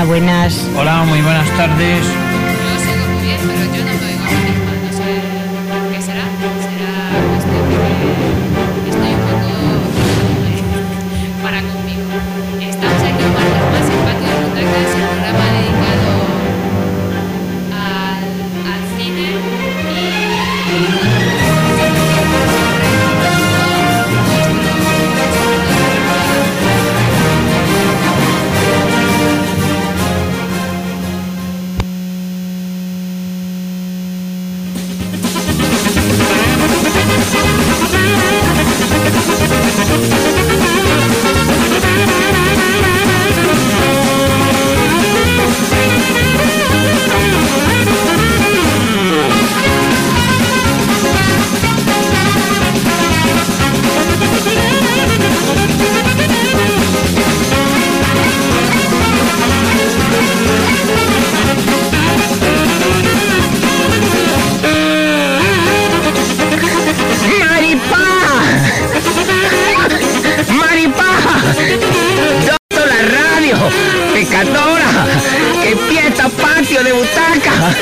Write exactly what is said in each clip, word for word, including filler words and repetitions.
Hola, buenas. Hola, muy buenas tardes. Yo os oigo muy bien, pero yo no me oigo a mí misma. No sé qué será. Será cuestión de que estoy un poco para conmigo. Estamos aquí un martes más en Patio de Butacas, el programa dedicado al, al cine y... De butaca.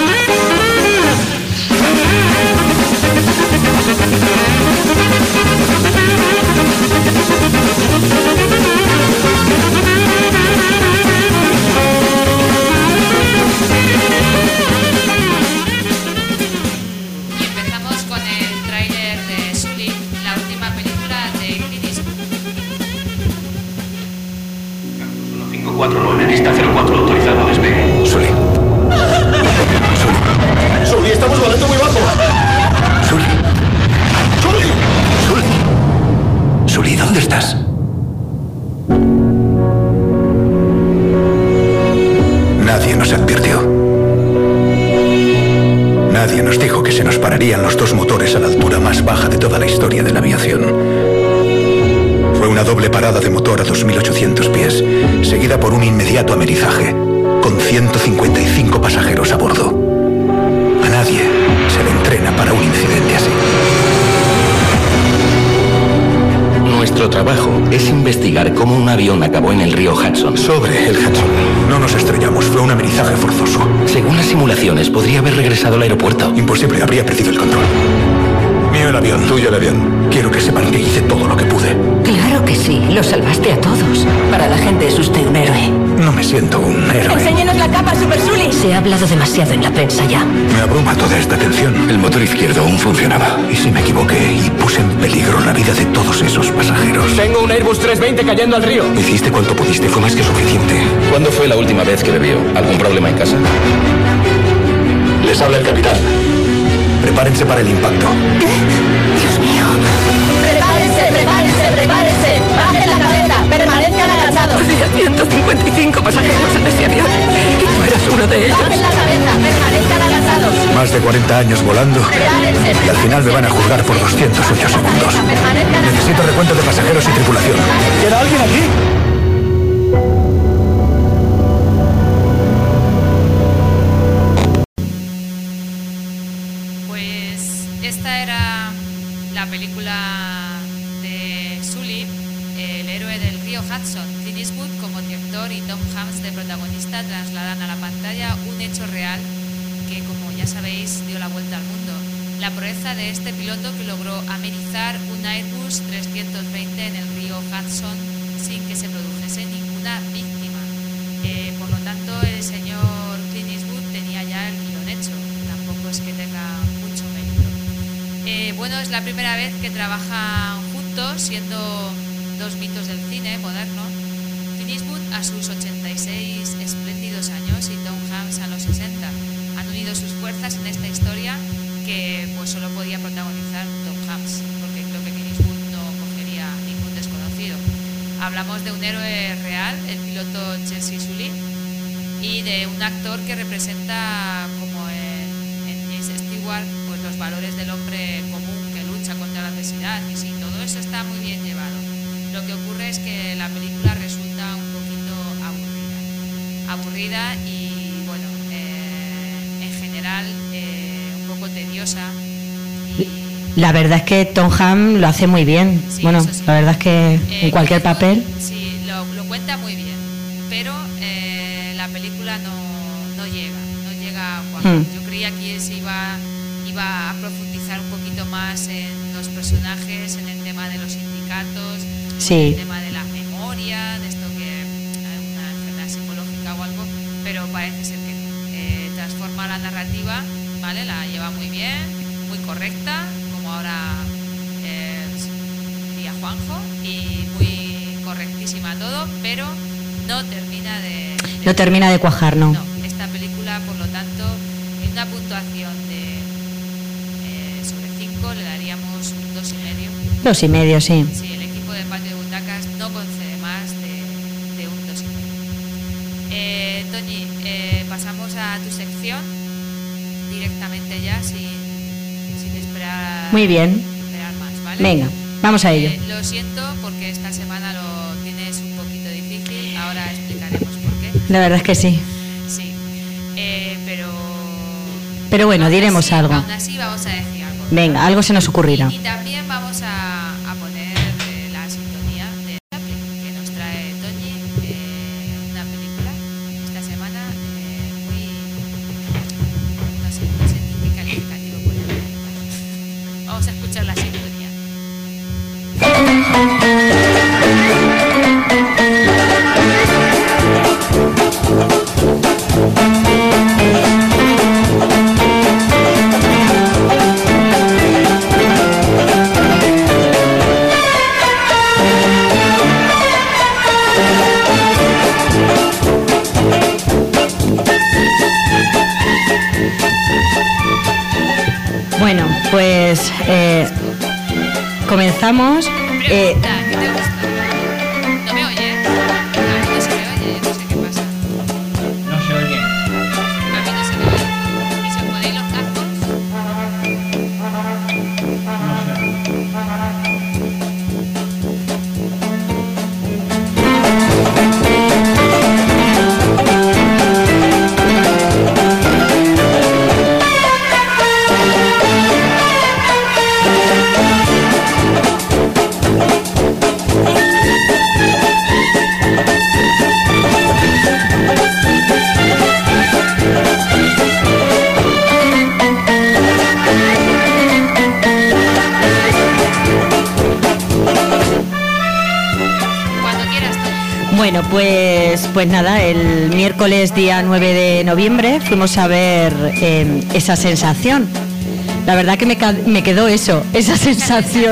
Y empezamos con el tráiler de Sully, la última película de Clint Eastwood. uno cinco cuatro nueve, lista cero cuatro, autorizado despegue. Sully. Sully. Sully, estamos volando muy bajo. Sully. Sully. Sully. Sully, ¿dónde estás? Nadie nos advirtió. Nadie nos dijo que se nos pararían los dos motores a la altura más baja de toda la historia de la aviación. Fue una doble parada de motor a dos mil ochocientos pies, seguida por un inmediato amerizaje, con ciento cincuenta y cinco pasajeros a bordo. A nadie se le entrena para un incidente así. Nuestro trabajo es investigar cómo un avión acabó en el río Hudson. Sobre el Hudson. No nos estrellamos, fue un amerizaje forzoso. Según las simulaciones, podría haber regresado al aeropuerto. Imposible, habría perdido el control. Mío el avión. Tuyo el avión. Quiero que sepan que hice todo lo que pude. Claro que sí, lo salvaste a todos. Para la gente es usted un héroe. No me siento un héroe. ¡Enséñenos la capa, Super Sully! Se ha hablado demasiado en la prensa ya. Me abruma toda esta tensión. El motor izquierdo aún funcionaba. ¿Y si me equivoqué y puse en peligro la vida de todos esos pasajeros? Tengo un Airbus trescientos veinte cayendo al río. Hiciste cuanto pudiste, fue más que suficiente. ¿Cuándo fue la última vez que bebió? ¿Algún problema en casa? Les habla el capitán. Prepárense para el impacto. Dios mío. Prepárense, prepárense, prepárense. Bajen la cabeza, permanezcan agachados. Había ciento cincuenta y cinco pasajeros en ese avión. Y tú eras uno de ellos. Bajen la cabeza, permanezcan agachados. Más de cuarenta años volando. Prepárense, Y al final me van a juzgar por doscientos ocho segundos. Necesito recuento de pasajeros y tripulación. ¿Queda alguien aquí? Esta era la película de Sully, el héroe del río Hudson. Clint Eastwood como director y Tom Hanks de protagonista trasladan a la pantalla un hecho real que, como ya sabéis, dio la vuelta al mundo. La proeza de este piloto que logró amerizar un Airbus trescientos veinte en el río Hudson sin que se produjese ninguna víctima. Eh, por lo tanto, el señor Clint Eastwood tenía ya el guión hecho. Tampoco es que tenga mucho mérito. Eh, bueno, es la primera vez que trabajan juntos, siendo dos mitos del cine moderno. Clint Eastwood a sus ochenta y seis espléndidos años y Tom Hanks a los sesenta. Han unido sus fuerzas en esta historia que pues solo podía protagonizar Tom Hanks, porque creo que Clint Eastwood no cogería ningún desconocido. Hablamos de un héroe real, el piloto Jesse Sully, y de un actor que representa, como en, en James Stewart, pues los valores del hombre común que lucha contra la adversidad. Y sí, todo eso está muy bien llevado. Lo que ocurre es que la película resulta un poquito aburrida. Aburrida y, bueno, eh, en general eh, un poco tediosa. Y... La verdad es que Tom Hanks lo hace muy bien. Sí, bueno, sí. la verdad es que eh, en cualquier papel. Sí, lo, lo cuenta muy bien. Pero eh, Hmm. Yo creía que se iba, iba a profundizar un poquito más en los personajes, en el tema de los sindicatos, sí. en el tema de la memoria, de esto que hay una enfermedad psicológica o algo, pero parece ser que eh, transforma la narrativa, ¿vale? La lleva muy bien, muy correcta, como ahora eh, diría Juanjo, y muy correctísima todo, pero no termina de... de no termina de cuajar, ¿no? No, esta película, por lo tanto, en una puntuación de eh, sobre cinco le daríamos un dos y medio. Dos y medio, sí. Sí, el equipo de Patio de Butacas no concede más de, de un dos y medio. Eh, Toñi, eh, pasamos a tu sección directamente ya, sin, sin esperar, Muy bien. esperar más, ¿vale? Venga, vamos a ello. Eh, lo siento porque esta semana lo tienes un poquito difícil, ahora explicaremos por qué. La verdad es que sí. Sí, eh, pero... Pero bueno, aún diremos así, algo. Aún así vamos a decir algo. Venga, algo se nos ocurrirá. Y, y también vamos a, a poner eh, la sintonía de Chaplin, que nos trae Toñi, eh, una película esta semana eh, muy... no sé, no sé ni qué calificativo ponerle. Vamos a escuchar la sintonía. Bueno, pues eh, comenzamos. Eh, Pregunta, ¿qué te gusta? ¿No me oye? A mí no se me oye, no sé qué pasa. No se oye. A mí no se me oye. ¿Y si os ponéis los cascos? Cuando quieras, Toñi. Bueno, pues, pues nada, el miércoles día nueve de noviembre fuimos a ver eh, Esa sensación. La verdad que me, ca- me quedó eso, esa sensación.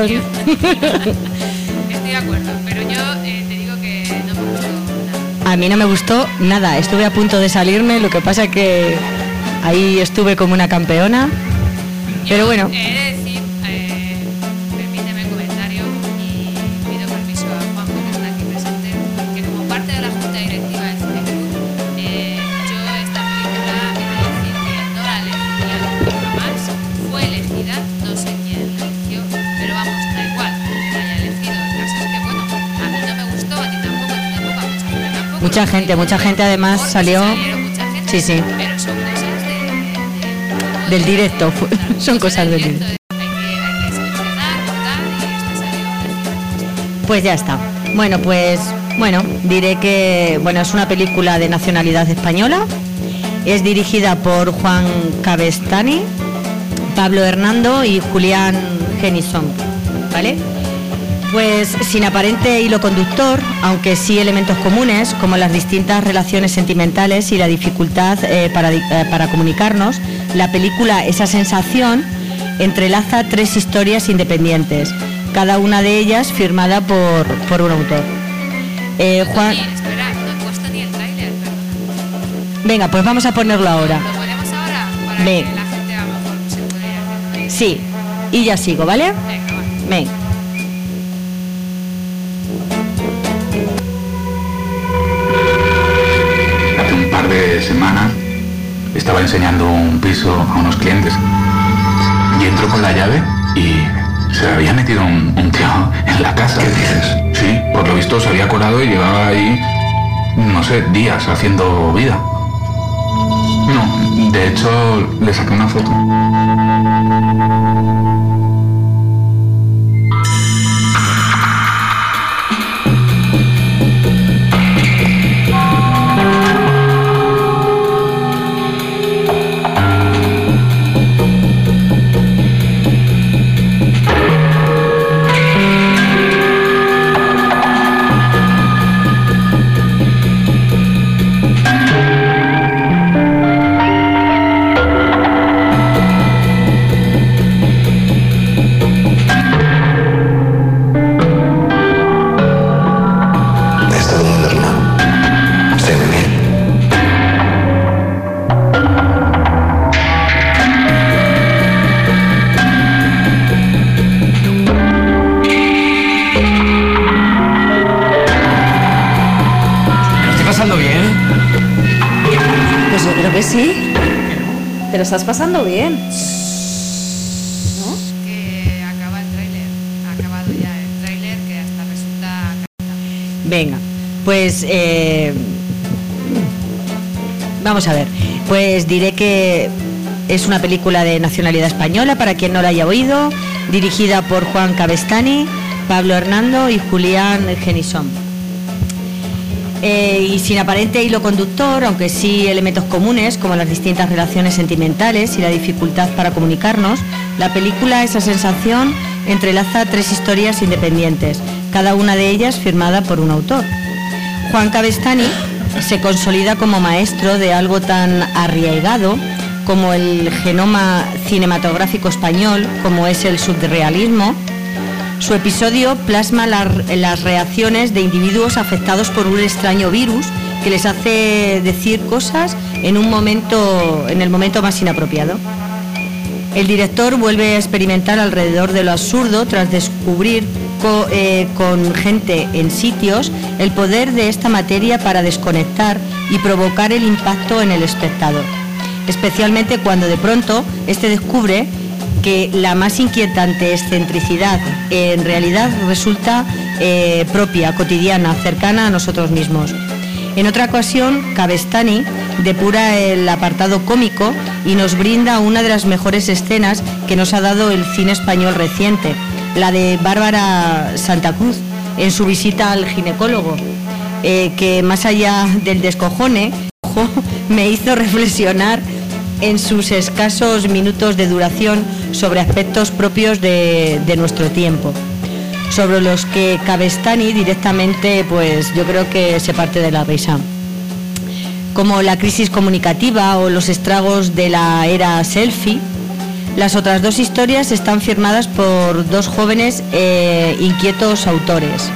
Estoy de acuerdo, pero yo eh, te digo que no me gustó nada. A mí no me gustó nada, estuve a punto de salirme, lo que pasa que ahí estuve como una campeona. Pero Yo bueno, he de decir, eh, permíteme el comentario y pido permiso a Juanjo, que está aquí presente, que como parte de la Junta Directiva del Cine Club, eh, yo esta película he de decir que no la elegiría jamás, fue elegida, no sé quién la eligió, pero vamos, da igual que la haya elegido. El caso es que, bueno, a mí no me gustó, a ti tampoco, a ti tampoco, a mucha gente tampoco. mucha gente, mucha gente además Porque salió salieron mucha gente, sí, sí. pero son cosas de, de- del directo, son cosas del directo. Hay que, hay que seleccionar, votar y esta salió. Pues ya está. Bueno, pues bueno, diré que bueno, es una película de nacionalidad española. Es dirigida por Juan Cabestany, Pablo Hernando y Julián Genison, ¿vale? Pues sin aparente hilo conductor, aunque sí elementos comunes, como las distintas relaciones sentimentales y la dificultad eh, para, di- eh, para comunicarnos, la película Esa sensación entrelaza tres historias independientes, cada una de ellas firmada por, por un autor. Eh, Juan, Oye, espera, no he puesto ni el tráiler, perdona. venga, pues vamos a ponerlo ahora. ¿Lo ponemos ahora? Para Ven. que la gente a lo mejor se pueda ir haciendo una idea. Sí, y ya sigo, ¿vale? Venga, vale. Venga. Hace un par de semanas estaba enseñando un piso a unos clientes y entró con la llave y se había metido un, un tío en la casa. ¿Qué dices? Sí, por lo visto se había colado y llevaba ahí, no sé, días haciendo vida. No, de hecho le saqué una foto. sí? Te lo estás pasando bien. ¿No? Que acaba el tráiler. Ha acabado ya el tráiler, que hasta resulta... Venga, pues... Eh, vamos a ver. Pues diré que es una película de nacionalidad española, para quien no la haya oído, dirigida por Juan Cavestany, Pablo Hernando y Julián Genisson. Eh, y sin aparente hilo conductor, aunque sí elementos comunes como las distintas relaciones sentimentales y la dificultad para comunicarnos, la película, esa sensación, entrelaza tres historias independientes, cada una de ellas firmada por un autor. Juan Cavestany se consolida como maestro de algo tan arraigado como el genoma cinematográfico español, como es el surrealismo. Su episodio plasma la, las reacciones de individuos afectados por un extraño virus que les hace decir cosas en un momento, en el momento más inapropiado. El director vuelve a experimentar alrededor de lo absurdo tras descubrir co, eh, con gente en sitios el poder de esta materia para desconectar y provocar el impacto en el espectador, especialmente cuando de pronto este descubre que la más inquietante excentricidad en realidad resulta eh, propia, cotidiana, cercana a nosotros mismos. En otra ocasión, Cavestany depura el apartado cómico y nos brinda una de las mejores escenas que nos ha dado el cine español reciente, la de Bárbara Santa Cruz en su visita al ginecólogo, eh, que más allá del descojone, me hizo reflexionar en sus escasos minutos de duración sobre aspectos propios de, de nuestro tiempo, sobre los que Cavestany directamente, pues yo creo que se parte de la risa, como la crisis comunicativa o los estragos de la era selfie. Las otras dos historias están firmadas por dos jóvenes e inquietos autores.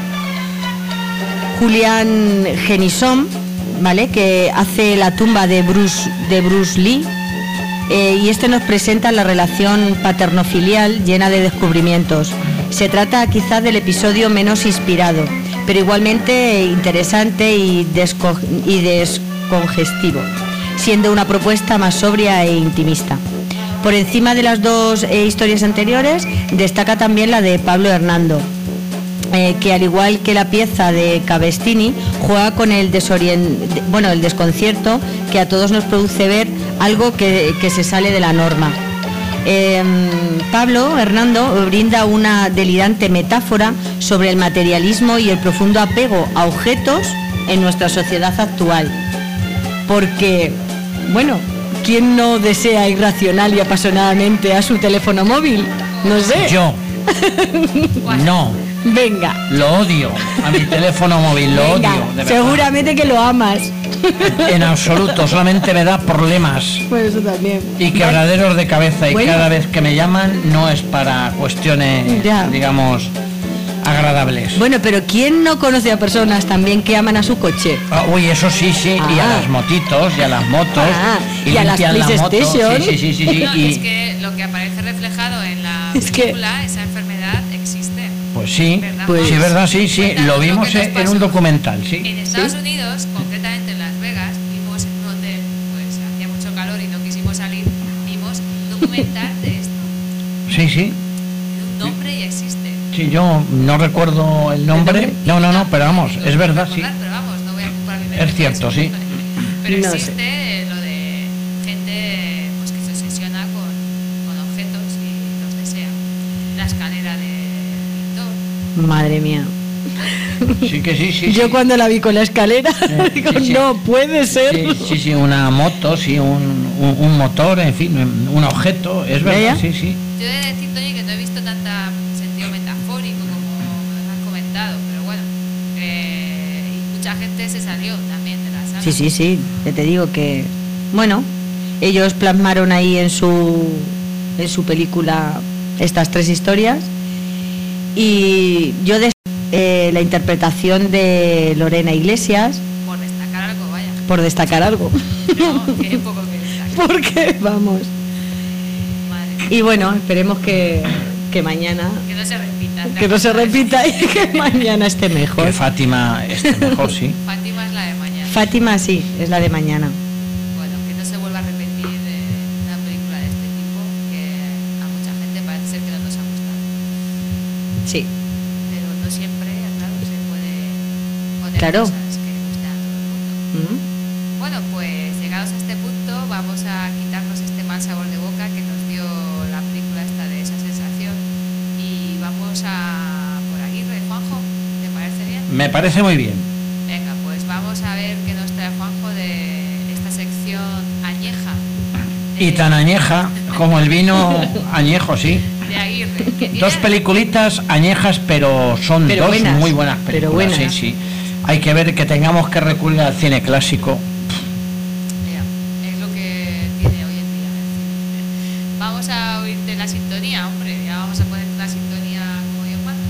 Julián Genisson, ¿vale?, que hace La tumba de Bruce, de Bruce Lee, eh, y este nos presenta la relación paterno-filial llena de descubrimientos. Se trata quizás del episodio menos inspirado, pero igualmente interesante y, desco y descongestivo, siendo una propuesta más sobria e intimista. Por encima de las dos eh, historias anteriores, destaca también la de Pablo Hernando, eh, que al igual que la pieza de Cavestany, juega con el, desorient bueno, el desconcierto que a todos nos produce ver algo que, que se sale de la norma. Eh, Pablo Hernando brinda una delirante metáfora sobre el materialismo y el profundo apego a objetos en nuestra sociedad actual. Porque, bueno, ¿quién no desea irracional y apasionadamente a su teléfono móvil? No sé. Yo. No. Venga. Lo odio. A mi teléfono móvil, lo Venga, odio. De seguramente que lo amas. En absoluto, solamente me da problemas. Pues eso también. Y quebraderos de cabeza. Y bueno, cada vez que me llaman no es para cuestiones, ya, digamos, agradables. Bueno, pero ¿quién no conoce a personas también que aman a su coche? Ah, uy, eso sí, sí. Ah. Y a las motitos, y a las motos. Ah, y, y a las PlayStation. Sí, sí, sí, sí, sí. No, y... es que lo que aparece reflejado en la es película, que... esa enfermedad existe. Pues sí, ¿verdad? pues sí, verdad, sí, sí. Lo vimos lo en un documental, sí. En Estados ¿Sí? Unidos, concretamente en Las Vegas, vimos en un hotel, pues hacía mucho calor y no quisimos salir, vimos un documental de esto. Sí, sí. Tiene un nombre y existe. Sí, yo no recuerdo el nombre. No, no, no, pero vamos, es verdad, sí. Pero vamos, no voy a ocupar mi Es cierto, sí. Pero No existe sé. lo de gente pues que se obsesiona con, con objetos y los desea. La escalera de Víctor. Madre mía. Sí que sí, sí. Yo sí. cuando la vi con la escalera, Sí, digo, sí, sí. no puede ser. Sí, sí, sí, una moto, sí, un, un, un motor, en fin, un objeto, es verdad, ¿Ya? sí, sí. Yo he de decir, Toñi, que no he visto tanta sentido metafórico como nos has comentado, pero bueno, eh, y mucha gente se salió también de la sala. Sí, sí, sí, ya te digo que, bueno, ellos plasmaron ahí en su, en su película estas tres historias y yo de eh, la interpretación de Lorena Iglesias, Por destacar algo, vaya. por destacar algo. No, que hay poco que destacar. Porque, vamos. Madre. Y bueno, esperemos que, que mañana, Que no se repita. que no se repita y que mañana esté mejor. Que Fátima esté mejor, sí. Fátima es la de mañana. Fátima sí, es la de mañana. Bueno, que no se vuelva a Sí. Pero no siempre, claro, se puede poner Claro. cosas que le gustan a todo el mundo. Mm. Bueno, pues llegados a este punto vamos a quitarnos este mal sabor de boca que nos dio la película esta de esa sensación y vamos a por Aguirre. Juanjo, ¿te parece bien? Me parece muy bien. Venga, pues vamos a ver qué nos trae Juanjo de esta sección añeja. De, Y tan añeja como el vino añejo, sí. de Aguirre. Que tiene, Dos peliculitas añejas, pero son Pero dos buenas, muy buenas pero películas. buenas. Sí, sí. Hay que ver que tengamos que recurrir al cine clásico. Mira, es lo que tiene hoy en día el cine. Vamos a oírte la sintonía, hombre. Ya vamos a poner una sintonía como Dios manda.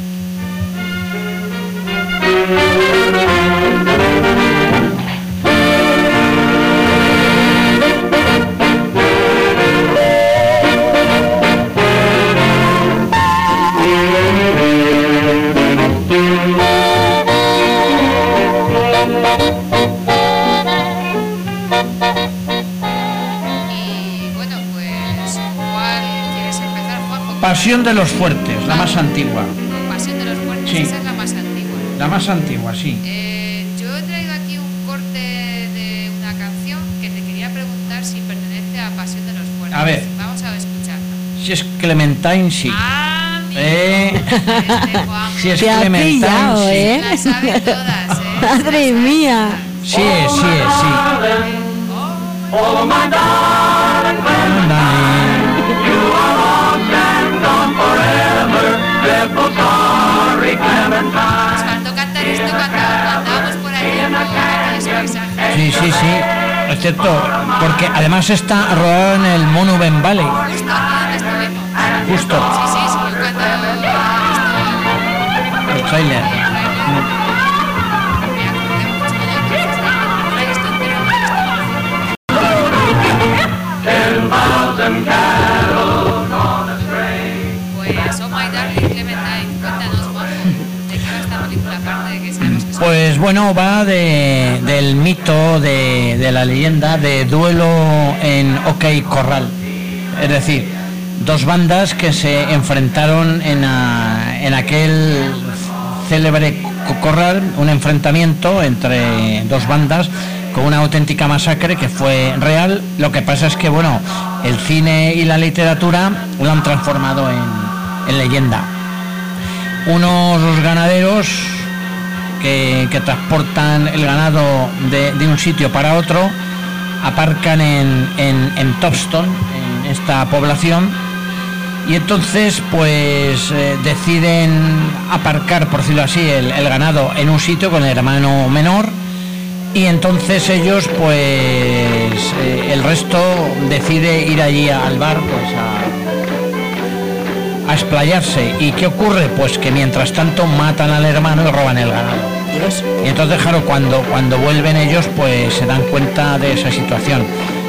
Y bueno, pues, ¿cuál quieres empezar, Juanjo? Pasión de los Fuertes, la más antigua. Pasión de los Fuertes, Sí. esa es la más antigua. La más antigua, sí. Eh, yo he traído aquí un corte de una canción que te quería preguntar si pertenece a Pasión de los Fuertes. A ver. Vamos a escucharla. Si es Clementine, sí. Ah, mira. Eh, Este Juanjo. si es Te ha Clementine, pillado, sí. ¿eh? Las sabe todas, ¿eh? Madre mía. Sí es, sí es, sí. Oh, nos faltó cantar esto cuando andábamos por ahí en aquellos paisajes. Sí, sí, sí. Es cierto, porque además está rodado en el Monument Valley. Justo aquí donde estuvimos. Justo. Sí, sí, sí, yo cuando he El trailer. Pues, oh my darling Clementine, cuéntanos, Juanjo, ¿de qué va esta película aparte de que sabemos que es Pues bueno, va de, del mito, de, de la leyenda de duelo en OK Corral. Es decir, dos bandas que se enfrentaron en, a- en aquel célebre co- corral, un enfrentamiento entre dos bandas con una auténtica masacre que fue real. Lo que pasa es que, bueno, el cine y la literatura lo han transformado en, en leyenda. Unos ganaderos que, que transportan el ganado de, de un sitio para otro aparcan en, en, en Topstone, en esta población, y entonces pues eh, deciden aparcar, por decirlo así, el, el ganado en un sitio con el hermano menor, y entonces ellos pues eh, el resto decide ir allí al bar pues a, a explayarse. ¿Y qué ocurre? Pues que mientras tanto matan al hermano y roban el ganado. Y entonces, claro, cuando, cuando vuelven ellos pues se dan cuenta de esa situación.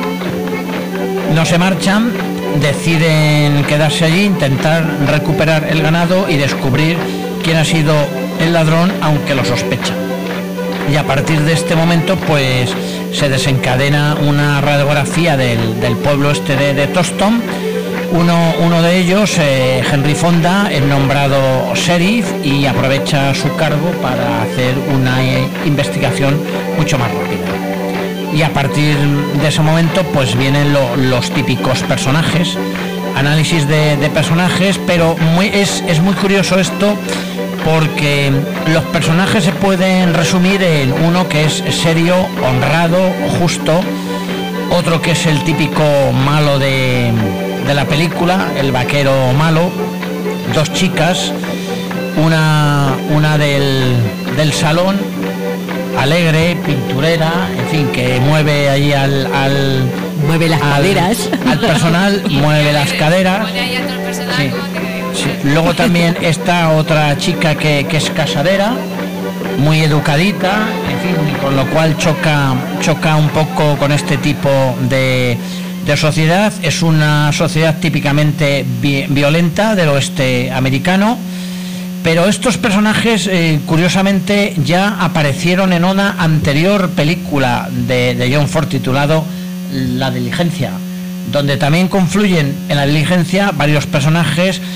No se marchan, deciden quedarse allí, intentar recuperar el ganado y descubrir quién ha sido el ladrón, aunque lo sospechan. Y a partir de este momento pues se desencadena una radiografía del, del pueblo este de, de Topstone. Uno, uno de ellos, eh, Henry Fonda, es nombrado sheriff y aprovecha su cargo para hacer una eh, investigación mucho más rápida. Y a partir de ese momento pues vienen lo- los típicos personajes, análisis de, de personajes, pero muy, es, es muy curioso esto porque los personajes se pueden resumir en uno que es serio, honrado, justo, otro que es el típico malo de, de la película, el vaquero malo, dos chicas, una, una del, del salón, alegre, pinturera, en fin, que mueve allí al... al mueve las al, caderas. al personal, mueve las caderas. Pone ahí a todo el personaje Sí. como que- Sí. Luego también está otra chica que, que es casadera, muy educadita, en fin, con lo cual choca, choca un poco con este tipo de, de sociedad. Es una sociedad típicamente vi- violenta del oeste americano, pero estos personajes eh, curiosamente ya aparecieron en una anterior película de, de John Ford titulado La Diligencia, donde también confluyen en La Diligencia varios personajes.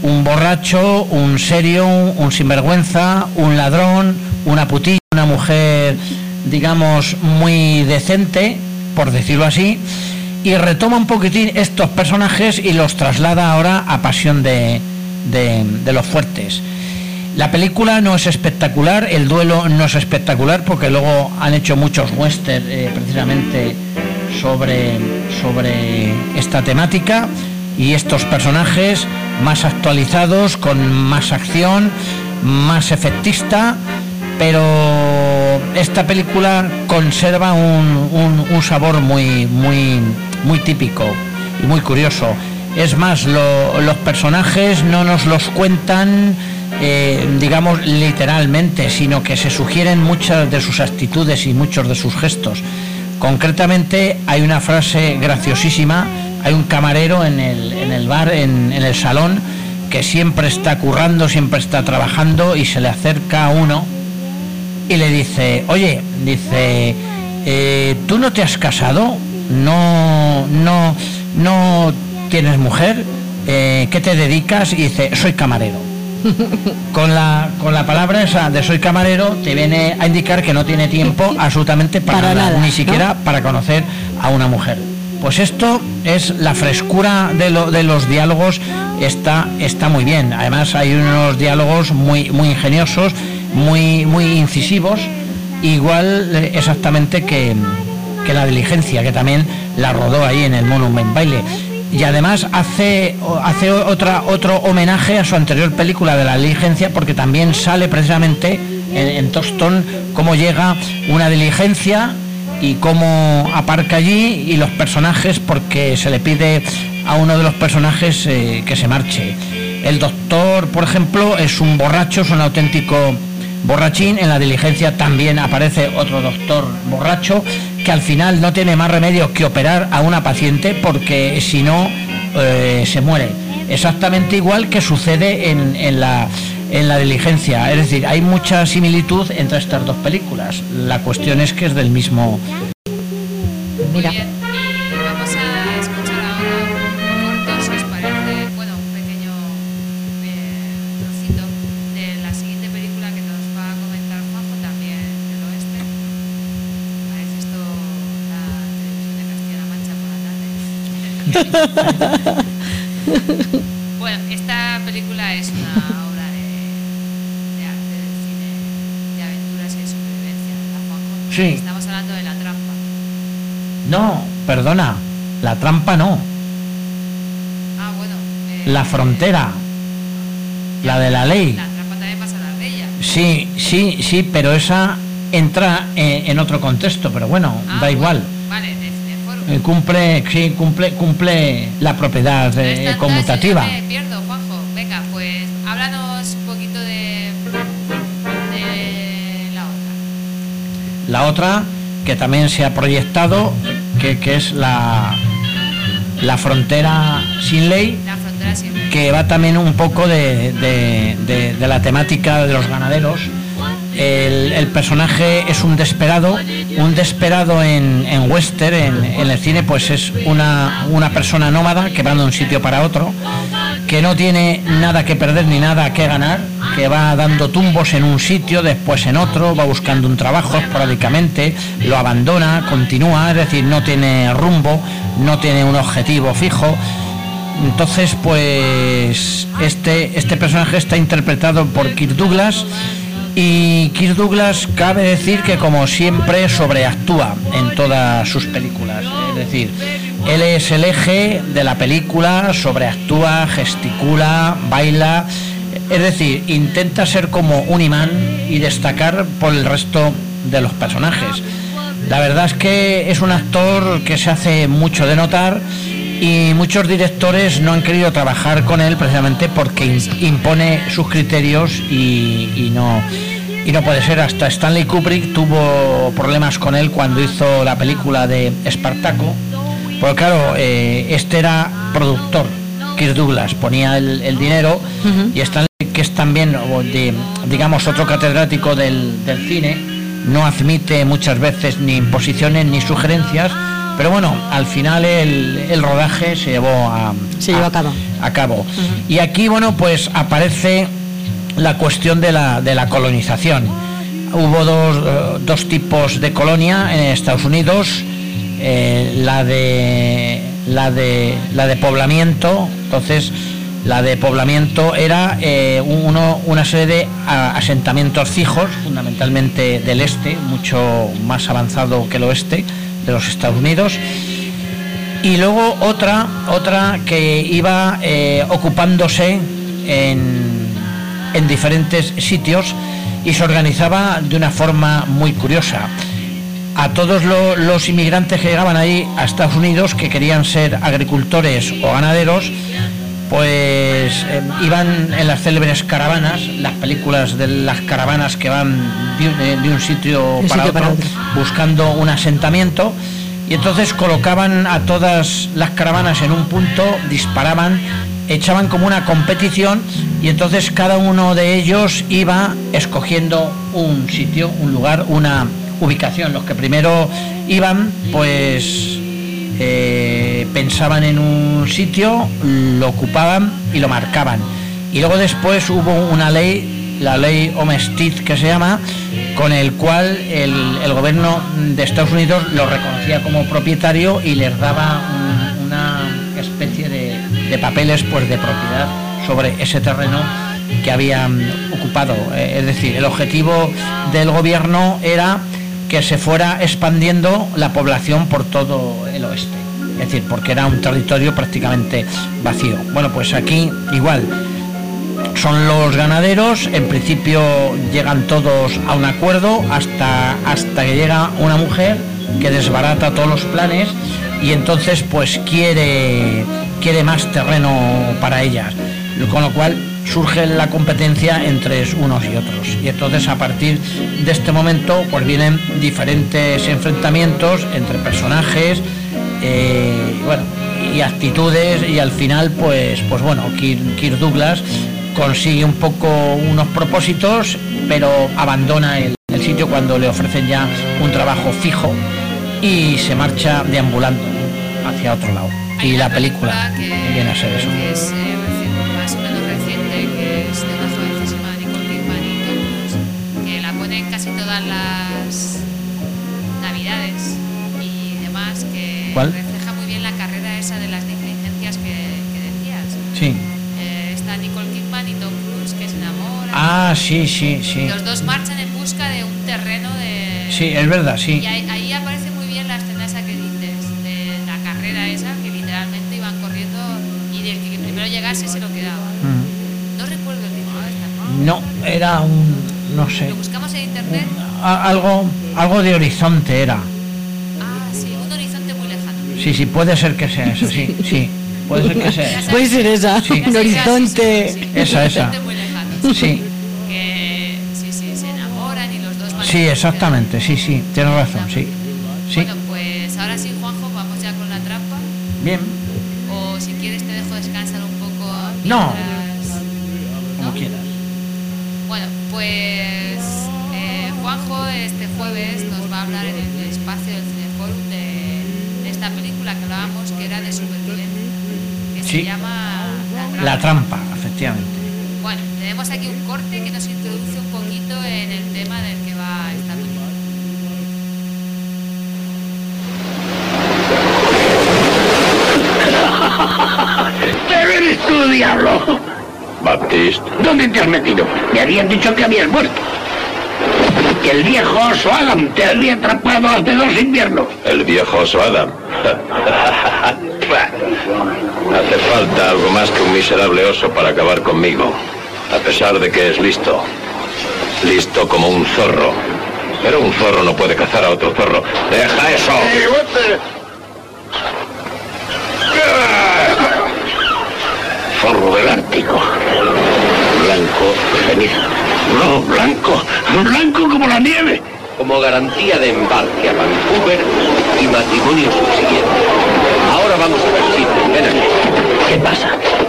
un borracho, un serio, un sinvergüenza, un ladrón, una putilla, una mujer, digamos, muy decente, por decirlo así, y retoma un poquitín estos personajes y los traslada ahora a Pasión de, de, de los Fuertes. La película no es espectacular, el duelo no es espectacular, porque luego han hecho muchos western eh, precisamente sobre, sobre esta temática y estos personajes más actualizados, con más acción, más efectista, pero esta película conserva un, un, un sabor muy, muy, muy típico y muy curioso. Es más, lo, los personajes no nos los cuentan Eh, digamos literalmente, sino que se sugieren muchas de sus actitudes y muchos de sus gestos. Concretamente hay una frase graciosísima, hay un camarero en el, en el bar, en, en el salón, que siempre está currando, siempre está trabajando, y se le acerca a uno y le dice, oye, dice, eh, ¿tú no te has casado? ¿No, no, no tienes mujer? Eh, ¿qué te dedicas? Y dice, soy camarero. Con la, con la palabra esa de soy camarero te viene a indicar que no tiene tiempo absolutamente para, para nada, nada, ni siquiera ¿no? para conocer a una mujer. Pues esto es la frescura de, lo, de los diálogos, está, está muy bien. Además hay unos diálogos muy, muy ingeniosos, muy, muy incisivos, igual exactamente que, que La Diligencia, que también la rodó ahí en el Monument Baile. Y además hace, hace otra, otro homenaje a su anterior película de La Diligencia, porque también sale precisamente en, en Tostón cómo llega una diligencia y cómo aparca allí, y los personajes, porque se le pide a uno de los personajes eh, que se marche. El doctor, por ejemplo, es un borracho, es un auténtico borrachín. En La Diligencia también aparece otro doctor borracho, que al final no tiene más remedio que operar a una paciente, porque si no eh, se muere. Exactamente igual que sucede en, en, la, en La Diligencia. Es decir, hay mucha similitud entre estas dos películas. La cuestión es que es del mismo. Mira. Muy bien, y vamos a escuchar ahora un corto, si os parece, bueno, un pequeño eh, trocito de la siguiente película que nos va a comentar Juanjo, también del oeste. Parece esto la televisión de Castilla-La Mancha por la tarde. Bueno, esta película es una obra de, de arte, de cine, de aventuras y de supervivencia, ¿verdad, Juanjo? Sí. Estamos hablando de La Trampa. No, perdona, La Trampa no. Ah, bueno. Eh, La Frontera, eh, la de la ley. La Trampa también pasa la de ella. Sí, sí, sí, pero esa entra eh, en otro contexto, pero bueno, Ah, da bueno, igual. Vale, de Cineforo. Eh, cumple, sí, cumple, cumple la propiedad No eh, es tanta, conmutativa. yo me pierdo, Juanjo. Venga, pues háblanos un poquito de, de la otra. La otra, que también se ha proyectado, que, que es la, la Frontera sin ley, La Frontera sin ley. que va también un poco de, de, de, de la temática de los ganaderos. El, el personaje es un desesperado, un desesperado en, en western, en, en el cine, pues es una, una persona nómada que va de un sitio para otro, que no tiene nada que perder ni nada que ganar, que va dando tumbos en un sitio, después en otro, va buscando un trabajo esporádicamente, lo abandona, continúa, es decir, no tiene rumbo, no tiene un objetivo fijo. Entonces, pues este, este personaje está interpretado por Kirk Douglas. Y Kirk Douglas, cabe decir que como siempre sobreactúa en todas sus películas, es decir, él es el eje de la película, sobreactúa, gesticula, baila, es decir, intenta ser como un imán y destacar por el resto de los personajes. La verdad es que es un actor que se hace mucho de notar, y muchos directores no han querido trabajar con él precisamente porque impone sus criterios y, y no y no puede ser. Hasta Stanley Kubrick tuvo problemas con él cuando hizo la película de Espartaco, porque claro, eh, este era productor, Kirk Douglas ponía el, el dinero, uh-huh. y Stanley, que es también de, digamos otro catedrático del, del cine, no admite muchas veces ni imposiciones ni sugerencias, Pero bueno, al final el, el rodaje se llevó a, se llevó a, a cabo. A cabo. Uh-huh. Y aquí, bueno, pues aparece la cuestión de la, de la colonización. Hubo dos, dos tipos de colonia en Estados Unidos, eh, la de la de la de poblamiento. Entonces, la de poblamiento era eh, uno, una serie de asentamientos fijos, fundamentalmente del este, mucho más avanzado que el oeste de los Estados Unidos, y luego otra otra que iba eh, ocupándose en, en diferentes sitios y se organizaba de una forma muy curiosa. A todos lo, los inmigrantes que llegaban ahí a Estados Unidos, que querían ser agricultores o ganaderos, pues eh, iban en las célebres caravanas, las películas de las caravanas que van de, de un sitio, para, sitio otro, para otro, buscando un asentamiento, y entonces colocaban a todas las caravanas en un punto, disparaban, echaban como una competición, y entonces cada uno de ellos iba escogiendo un sitio, un lugar, una ubicación. Los que primero iban, pues Eh, pensaban en un sitio, lo ocupaban y lo marcaban. Y luego después hubo una ley, la ley Homestead que se llama, con el cual el, el gobierno de Estados Unidos lo reconocía como propietario y les daba un, una especie de, de papeles, pues, de propiedad sobre ese terreno que habían ocupado. Eh, es decir, el objetivo del gobierno era que se fuera expandiendo la población por todo el oeste, es decir, porque era un territorio prácticamente vacío. Bueno, pues aquí igual, son los ganaderos, en principio llegan todos a un acuerdo hasta, hasta que llega una mujer que desbarata todos los planes y entonces pues quiere, quiere más terreno para ellas, con lo cual surge la competencia entre unos y otros, y entonces a partir de este momento pues vienen diferentes enfrentamientos entre personajes, eh, bueno, y actitudes, y al final pues pues bueno, Kirk, Kirk Douglas consigue un poco unos propósitos, pero abandona el, el sitio cuando le ofrecen ya un trabajo fijo y se marcha deambulando hacia otro lado. Hay y la película, película que viene a ser eso. Que es, eh, más o menos reciente, que es de una jovencísima Nicole Kidman y Tom Cruise, que la ponen casi todas las navidades y demás, que ¿cuál? Refleja muy bien la carrera esa de las diligencias que, que decías. Sí. Eh, está Nicole Kidman y Tom Cruise que se enamoran. Ah, sí, sí, sí. Los dos marchan en busca de un terreno de... Sí, es verdad, sí. Y ahí, ahí aparece muy bien la escena esa que dices, de la carrera esa, que literalmente iban corriendo y del que primero llegase se lo quedaba. Mm. No recuerdo el título de esta, ¿no? No, era un... no sé. ¿Lo buscamos en internet? Un, a, algo, algo de horizonte era. Ah, sí, un horizonte muy lejano. Sí, sí, puede ser que sea eso, sí, sí. Puede ser que sea eso. Puede ser esa, sí. Un horizonte. Sí, sí, sí, sí. Esa, esa. Muy lejano, sí. Que sí, sí, se enamoran y los dos van. Sí, exactamente, sí, sí, tienes razón, sí. Sí. Bueno, pues ahora sí, Juanjo, vamos ya con la trampa. Bien. O si quieres te dejo descansar un poco. Mientras... No. ¿No? Como quieras. Bueno, pues eh, Juanjo este jueves nos va a hablar en el espacio del Cineforum de, de esta película que hablábamos, que era de supervivencia, que sí. Se llama La Trampa. La Trampa, efectivamente. Bueno, tenemos aquí un corte que nos introduce un poquito en el tema del que va esta película. ¿Pero eres tú, diablo? Baptiste. ¿Dónde te has metido? Me habían dicho que habías muerto. Que el viejo oso Adam te había atrapado hace dos inviernos. El viejo oso Adam. Hace falta algo más que un miserable oso para acabar conmigo. A pesar de que es listo. Listo como un zorro. Pero un zorro no puede cazar a otro zorro. ¡Deja eso! Zorro del Ártico. Blanco, ceniza. No, blanco. Blanco como la nieve. Como garantía de embarque a Vancouver y matrimonio subsiguiente. Ahora vamos a ver si... Ven aquí. ¿Qué pasa?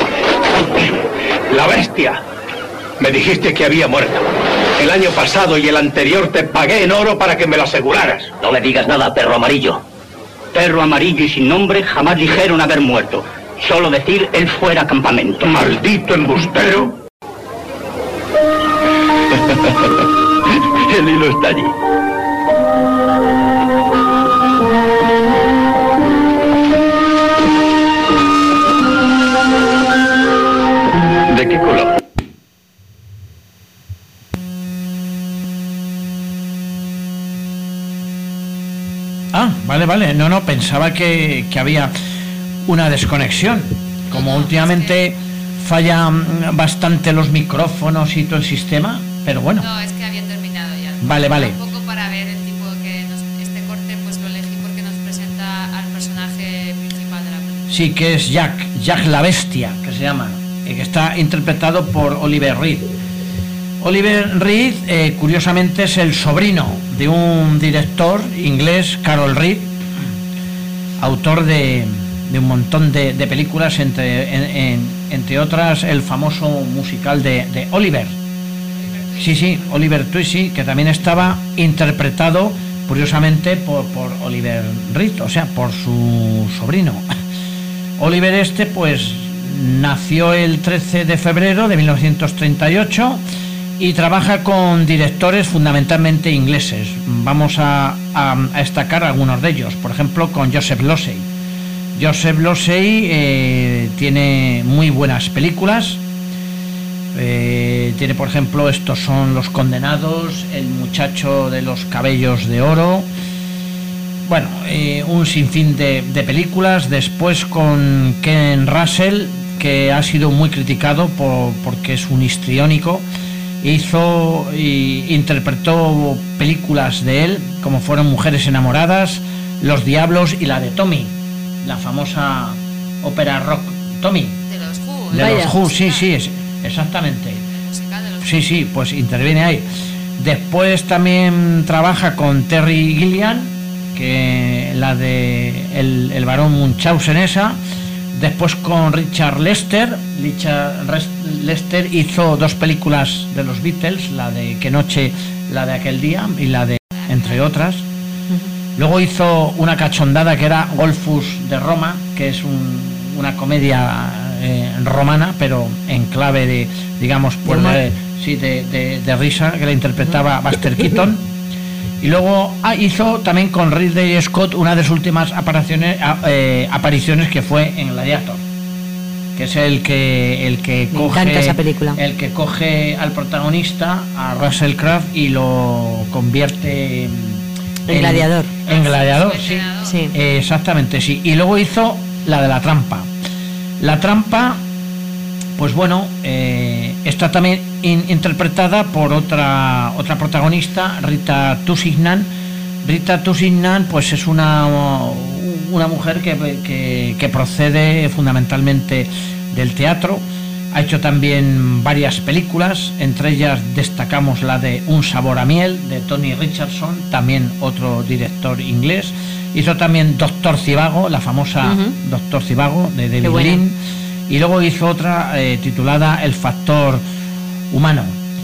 La bestia. Me dijiste que había muerto. El año pasado y el anterior te pagué en oro para que me lo aseguraras. No le digas nada, perro amarillo. embustero, amarillo y sin nombre, jamás dijeron haber muerto. Solo decir él fuera a campamento. ¡Maldito embustero! El hilo está allí. ¿De qué color? Ah, vale, vale. No, no, pensaba que, que había una desconexión. Como últimamente fallan bastante los micrófonos y todo el sistema, pero bueno. No, es que había terminado ya. Vale, vale. Un poco para ver el tipo que nos, este corte, pues lo elegí porque nos presenta al personaje principal de la película. Sí, que es Jack, Jack la Bestia, que se llama, que está interpretado por Oliver Reed. Oliver Reed, eh, curiosamente, es el sobrino de un director inglés, Carol Reed, autor de, de un montón de, de películas, entre, en, en, entre otras el famoso musical de, de Oliver. Sí, sí, Oliver Twist, sí, que también estaba interpretado, curiosamente, por, por Oliver Reed, o sea, por su sobrino. Oliver este, pues, nació el trece de febrero de mil novecientos treinta y ocho y trabaja con directores fundamentalmente ingleses. Vamos a, a, a destacar algunos de ellos, por ejemplo, con Joseph Losey. Joseph Losey eh, tiene muy buenas películas. Eh, tiene, por ejemplo, estos son Los Condenados, El muchacho de los cabellos de oro. Bueno, eh, un sinfín de, de películas. Después con Ken Russell, que ha sido muy criticado por, porque es un histriónico. Hizo e interpretó películas de él, como fueron Mujeres enamoradas, Los diablos y la de Tommy, la famosa ópera rock Tommy. De los Who. De Vaya. los Who, sí, sí, es, exactamente. Sí, sí, pues interviene ahí. Después también trabaja con Terry Gilliam, que la de El, el varón Munchausen esa. Después con Richard Lester. Richard Lester hizo dos películas de los Beatles, la de Qué noche, la de aquel día y la de entre otras. Luego hizo una cachondada que era Golfus de Roma, que es un, una comedia eh, romana, pero en clave de, digamos, pues de, sí, de, de, de risa, que la interpretaba Buster Keaton. Y luego ah, hizo también con Ridley Scott una de sus últimas apariciones, eh, apariciones que fue en Gladiator, que es el que el que Me coge encanta esa película. el que coge al protagonista, a Russell Crowe, y lo convierte en, En Gladiador. En Gladiador, sí. Sí. Eh, exactamente, sí. Y luego hizo la de La trampa. La trampa, pues bueno, eh, está también in, interpretada por otra otra protagonista, Rita Tosignan. Rita Tosignan, pues es una una mujer que, que, que procede fundamentalmente del teatro. Ha hecho también varias películas, entre ellas destacamos la de Un sabor a miel, de Tony Richardson, también otro director inglés. Hizo también Doctor Zivago, la famosa uh-huh. Doctor Zivago, de David Lean. Y luego hizo otra eh, titulada El factor humano.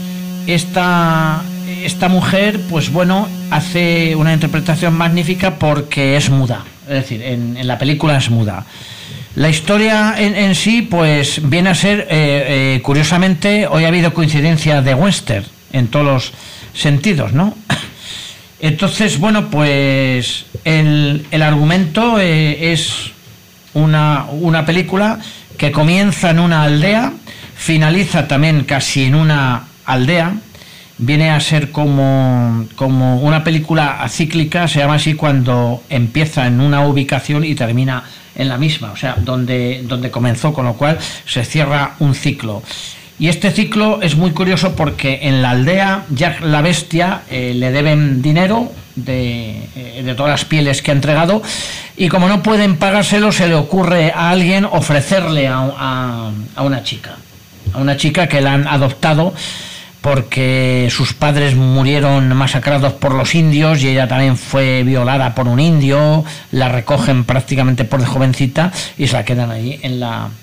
Esta, esta mujer, pues bueno, hace una interpretación magnífica porque es muda. Es decir, en, en la película es muda. La historia en, en sí, pues viene a ser, eh, eh, curiosamente, hoy ha habido coincidencia de western en todos los sentidos, ¿no? Entonces, bueno, pues el, el argumento eh, es una, una película que comienza en una aldea, finaliza también casi en una aldea. Viene a ser como, como una película acíclica, se llama así cuando empieza en una ubicación y termina en la misma, o sea, donde, donde comenzó, con lo cual se cierra un ciclo. Y este ciclo es muy curioso porque en la aldea Jack la Bestia eh, le deben dinero de, eh, de todas las pieles que ha entregado, y como no pueden pagárselo, se le ocurre a alguien ofrecerle a, a, a una chica, a una chica que la han adoptado porque sus padres murieron masacrados por los indios y ella también fue violada por un indio. La recogen prácticamente por de jovencita y se la quedan ahí en la,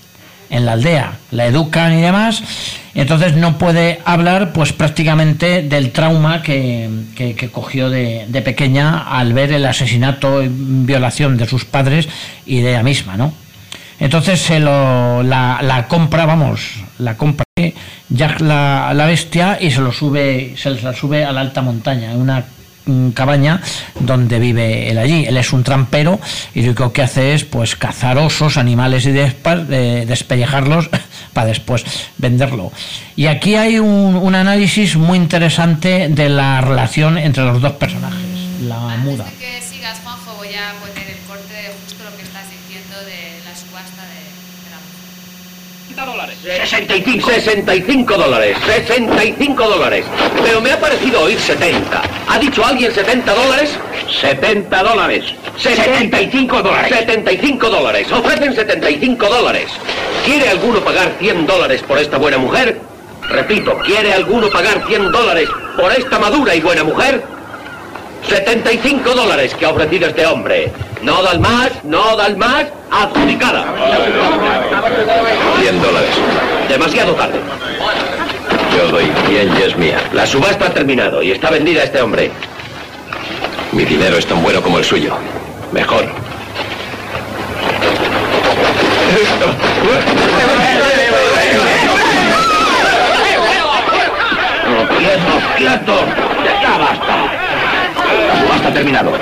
en la aldea, la educan y demás, entonces no puede hablar pues prácticamente del trauma que, que, que cogió de, de pequeña al ver el asesinato y violación de sus padres y de ella misma, ¿no? Entonces se lo, la, la compra, vamos, la compra Jack la, la bestia y se lo sube, se la sube a la alta montaña, en una cabaña donde vive él allí. Él es un trampero y lo único que hace es pues cazar osos, animales y despa- de, despellejarlos para después venderlo. Y aquí hay un, un análisis muy interesante de la relación entre los dos personajes. La muda. Antes de que sigas, Juanjo, voy a poner el corte de justo lo que estás diciendo de la subasta de, de la mujer. dólares. sesenta y cinco. sesenta y cinco dólares. sesenta y cinco dólares. Pero me ha parecido oír setenta. ¿Ha dicho alguien setenta dólares? setenta dólares. setenta y cinco dólares. setenta y cinco dólares. Ofrecen setenta y cinco dólares. ¿Quiere alguno pagar cien dólares por esta buena mujer? Repito, ¿quiere alguno pagar cien dólares por esta madura y buena mujer? setenta y cinco dólares que ha ofrecido este hombre. No dan más, no dan más. Adjudicada. cien dólares. Demasiado tarde. Yo doy cien y es mía. La subasta ha terminado y está vendida a este hombre. Mi dinero es tan bueno como el suyo. Mejor. ¡Quietos, quietos! ¡Ya basta! La subasta ha terminado.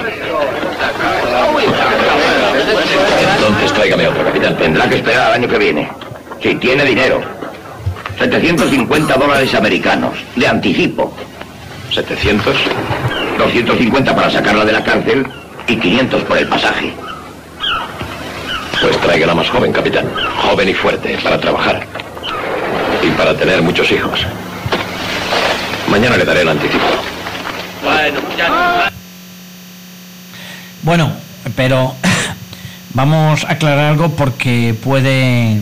Entonces tráigame otro, capitán. Tendrá que esperar al año que viene. Si tiene dinero. setecientos cincuenta dólares americanos. De anticipo. ¿setecientos? doscientos cincuenta para sacarla de la cárcel y quinientos por el pasaje. Pues tráigala más joven, capitán. Joven y fuerte, para trabajar. Y para tener muchos hijos. Mañana le daré el anticipo. Bueno, ya... Bueno, pero vamos a aclarar algo porque puede,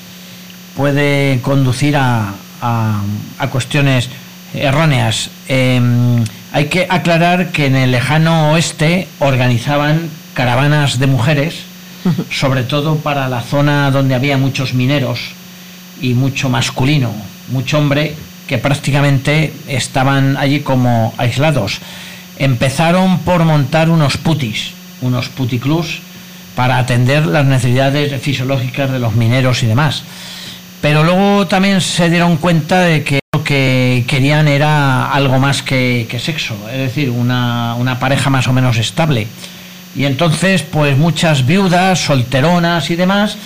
puede conducir a, a, a cuestiones erróneas. Eh, hay que aclarar que en el lejano oeste organizaban caravanas de mujeres, sobre todo para la zona donde había muchos mineros y mucho masculino, mucho hombre, que prácticamente estaban allí como aislados. Empezaron por montar unos putis, unos puticlubs para atender las necesidades fisiológicas de los mineros y demás. Pero luego también se dieron cuenta de que lo que querían era algo más que, que sexo, es decir, una, una pareja más o menos estable. Y entonces, pues muchas viudas, solteronas y demás,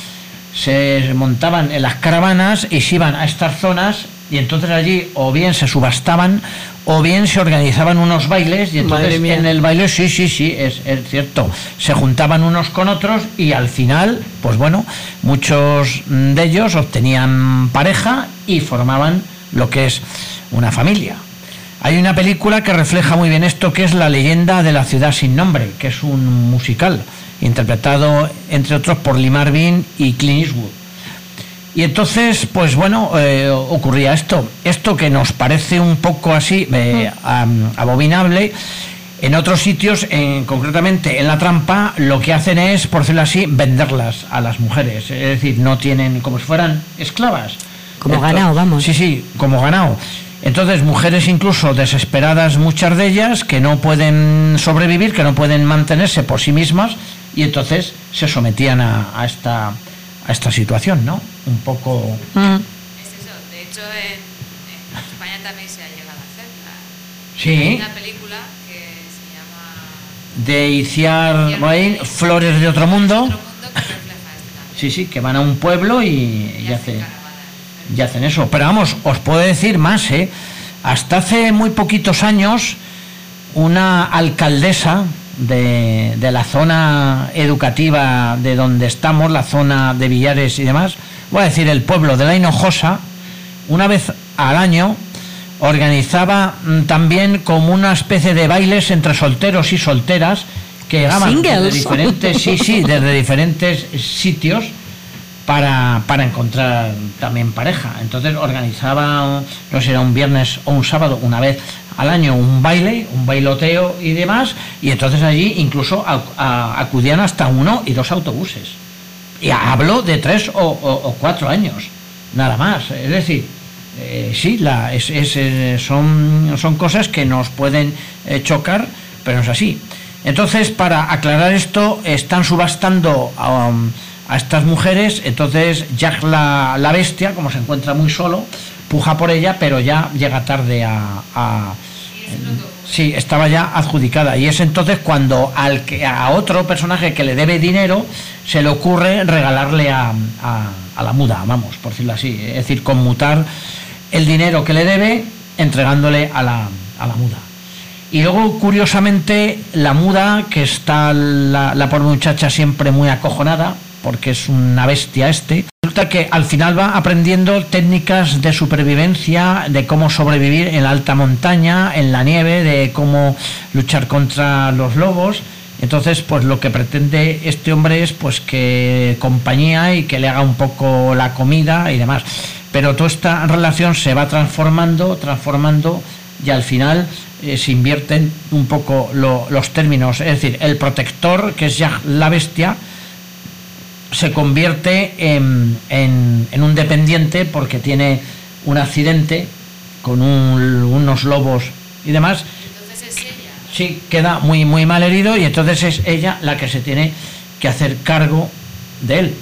se montaban en las caravanas y se iban a estas zonas y entonces allí o bien se subastaban o bien se organizaban unos bailes y entonces en el baile, sí, sí, sí, es, es cierto, se juntaban unos con otros y al final, pues bueno, muchos de ellos obtenían pareja y formaban lo que es una familia. Hay una película que refleja muy bien esto, que es La leyenda de la ciudad sin nombre, que es un musical interpretado entre otros por Lee Marvin y Clint Eastwood. Y entonces, pues bueno, eh, ocurría esto. Esto que nos parece un poco así eh, abominable, en otros sitios, en, concretamente en La Trampa, lo que hacen es, por decirlo así, venderlas a las mujeres. Es decir, no tienen, como si fueran esclavas. Como Entonces, ganado, vamos. Sí, sí, como ganado. Entonces, mujeres incluso desesperadas, muchas de ellas, que no pueden sobrevivir, que no pueden mantenerse por sí mismas, y entonces se sometían a, a esta... a esta situación, ¿no? Un poco... Mm. Es eso, de hecho en, en España también se ha llegado a hacer la, sí. Hay una película que se llama... De Iciar Boain, Flores de otro mundo. Otro mundo que refleja esto. Sí, sí, que van a un pueblo y, y, y, hace, y hacen eso. Pero vamos, os puedo decir más, ¿eh? Hasta hace muy poquitos años, una alcaldesa De, de la zona educativa de donde estamos, la zona de Villares y demás, voy a decir el pueblo de La Hinojosa, una vez al año organizaba mm, también como una especie de bailes entre solteros y solteras que llegaban desde diferentes, sí, sí, desde diferentes sitios para, para encontrar también pareja. Entonces organizaba, no sé si era un viernes o un sábado, una vez al año, un baile, un bailoteo y demás, y entonces allí incluso a, a, acudían hasta uno y dos autobuses Y hablo de tres o, o, o cuatro años, nada más. Es decir, eh, sí, la, es, es, eh, son, son cosas que nos pueden eh, chocar, pero no es así. Entonces, para aclarar esto, están subastando a, um, a estas mujeres. Entonces Jack la, la bestia, como se encuentra muy solo, puja por ella, pero ya llega tarde a... a sí, estaba ya adjudicada. Y es entonces cuando al que, a otro personaje que le debe dinero se le ocurre regalarle a, a, a la muda, vamos, por decirlo así. Es decir, conmutar el dinero que le debe entregándole a la, a la muda. Y luego, curiosamente, la muda, que está la, la pobre muchacha siempre muy acojonada, porque es una bestia este, resulta que al final va aprendiendo técnicas de supervivencia, de cómo sobrevivir en la alta montaña, en la nieve, de cómo luchar contra los lobos. Entonces, pues lo que pretende este hombre es pues que compañía y que le haga un poco la comida y demás. Pero toda esta relación se va transformando, transformando, y al final eh, se invierten un poco lo, los términos. Es decir, el protector, que es ya la bestia, se convierte en, en, en un dependiente porque tiene un accidente con un, unos lobos y demás. Entonces es ella. Sí, queda muy muy mal herido, y entonces es ella la que se tiene que hacer cargo de él.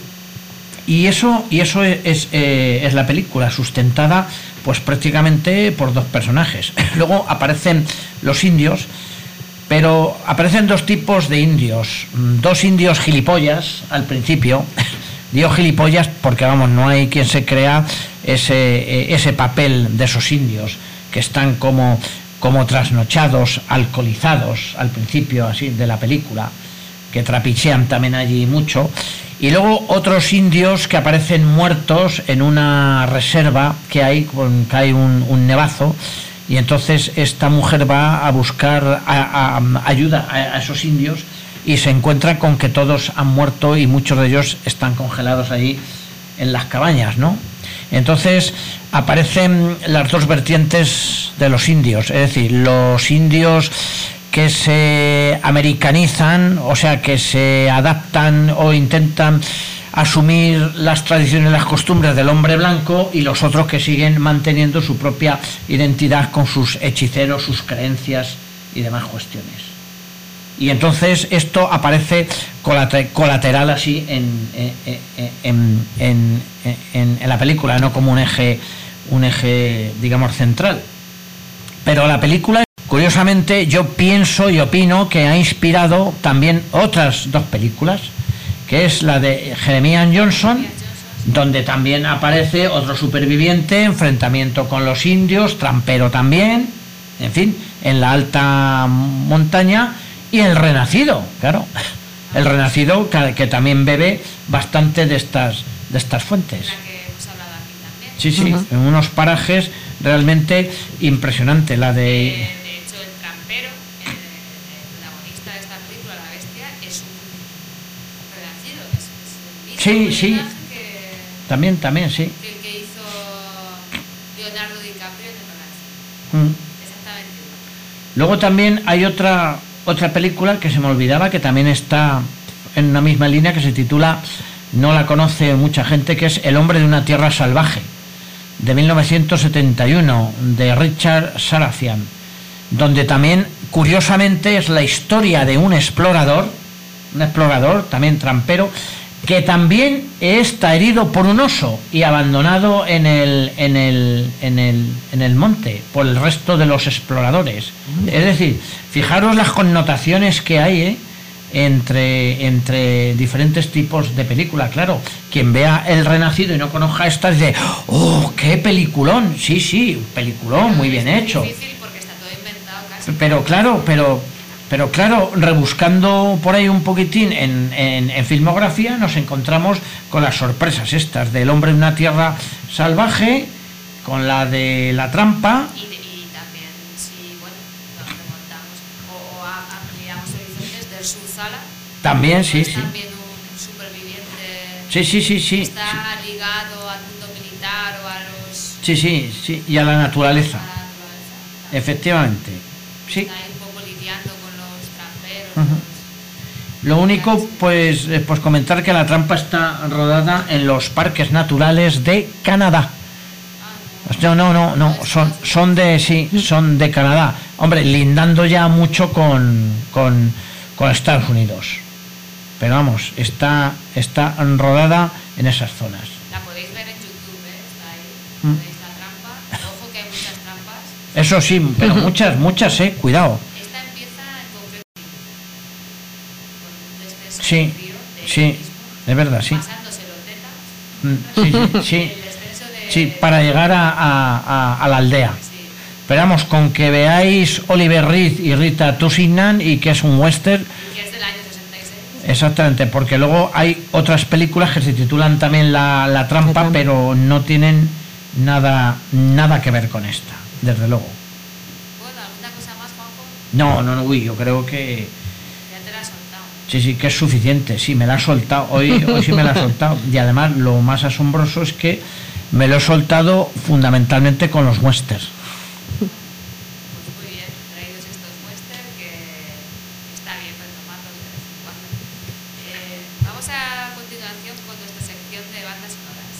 Y eso y eso es, es, eh, es la película, sustentada pues prácticamente por dos personajes. Luego aparecen los indios, pero aparecen dos tipos de indios. Dos indios gilipollas al principio. Digo gilipollas porque, vamos, no hay quien se crea ese, ese papel de esos indios que están como, como trasnochados, alcoholizados al principio así de la película, que trapichean también allí mucho. Y luego otros indios que aparecen muertos en una reserva que hay, con, que hay un, un nevazo. Y entonces esta mujer va a buscar a, a, ayuda a, a esos indios, y se encuentra con que todos han muerto y muchos de ellos están congelados allí en las cabañas, ¿no? Entonces aparecen las dos vertientes de los indios, es decir, los indios que se americanizan, o sea, que se adaptan o intentan asumir las tradiciones y las costumbres del hombre blanco, y los otros que siguen manteniendo su propia identidad con sus hechiceros, sus creencias y demás cuestiones. Y entonces esto aparece colateral así en, en, en, en, en, en la película, no como un eje, un eje, digamos, central. Pero la película, curiosamente, yo pienso y opino que ha inspirado también otras dos películas, que es la de Jeremiah Johnson, donde también aparece otro superviviente, enfrentamiento con los indios, trampero también, en fin, en la alta montaña, y El Renacido, claro, El Renacido, que, que también bebe bastante de estas, de estas fuentes. Sí, sí, uh-huh. En unos parajes realmente impresionantes, la de... Sí, sí, que, también, también, sí. Que, que hizo Leonardo DiCaprio en el Renacido. Mm. Exactamente. Luego también hay otra otra película que se me olvidaba, que también está en una misma línea, que se titula, no la conoce mucha gente, que es El hombre de una tierra salvaje, de mil novecientos setenta y uno, de Richard Sarafian, donde también, curiosamente, es la historia de un explorador, un explorador también trampero, que también está herido por un oso y abandonado en el, en el, en el, en el monte por el resto de los exploradores. Mm. Es decir, fijaros las connotaciones que hay, ¿eh? entre, entre diferentes tipos de películas. Claro, quien vea El Renacido y no conozca esta dice, ¡oh, qué peliculón! Sí, sí, peliculón, muy bien hecho. Es difícil porque está todo inventado casi. Pero claro, pero... Pero claro, rebuscando por ahí un poquitín en, en, en filmografía, nos encontramos con las sorpresas estas del hombre de una tierra salvaje, con la de La trampa. Y, de, y también, si bueno, nos remontamos o, o ampliamos horizontes, del Subzala. También, sí, es sí. También un superviviente. Sí, sí, sí, sí. Que está sí. ligado al mundo militar o a los. Sí, sí, sí, y a la naturaleza. A la naturaleza. Efectivamente, sí. Está un poco lidiando con los tramperos. Uh-huh. Lo único, pues, eh, pues comentar que la trampa está rodada en los parques naturales de Canadá. No, no, no, no, son, son de, sí, son de Canadá. Hombre, lindando ya mucho con, con, con Estados Unidos. Pero vamos, está, está rodada en esas zonas. La podéis ver en YouTube, ¿eh? Está ahí. Mm. Veis la trampa. Ojo que hay muchas trampas. Eso sí, pero muchas, muchas, eh, cuidado. Esta empieza en concreto con un descenso Sí, del río de sí, mismo, es verdad, sí. pasándose los tetas. Mm, sí, sí, sí. El descenso de... Sí, para llegar a, a, a, a la aldea. Pero vamos, con que veáis Oliver Reed y Rita Tosignan y que es un western. Y que es del año sesenta y seis. Exactamente, porque luego hay otras películas que se titulan también La, la trampa, pero no tienen nada, nada que ver con esta, desde luego. Bueno, ¿alguna cosa más, Juanjo? No, no, no, uy, yo creo que... Ya te la has soltado. Sí, sí, que es suficiente, sí, me la ha soltado, hoy, hoy sí me la ha soltado. Y además lo más asombroso es que me lo he soltado fundamentalmente con los westerns. Pues muy bien, traídos estos westerns que está bien retomarlos de vez en cuando. Eh, vamos a continuación con nuestra sección de bandas sonoras.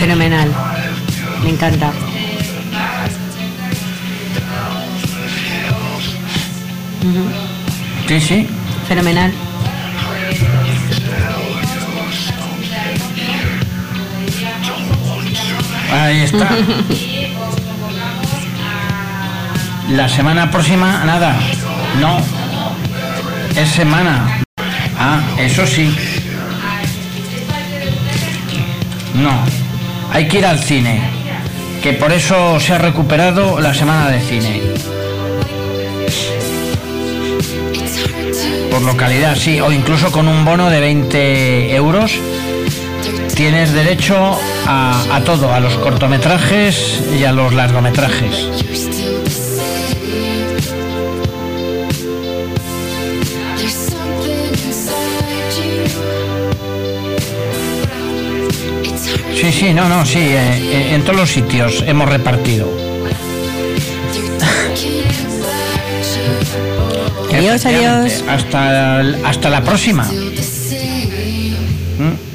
Fenomenal. Me encanta. Uh-huh. Sí, sí. Fenomenal. Ahí está. La semana próxima, nada. No. Es semana. Ah, eso sí. No. Hay que ir al cine. Que por eso se ha recuperado la semana de cine. Por localidad, sí. O incluso con un bono de veinte euros. Tienes derecho a, a todo, a los cortometrajes y a los largometrajes. Sí, sí, no, no, sí, eh, en todos los sitios hemos repartido. Adiós, adiós. Hasta, hasta la próxima. ¿Mm?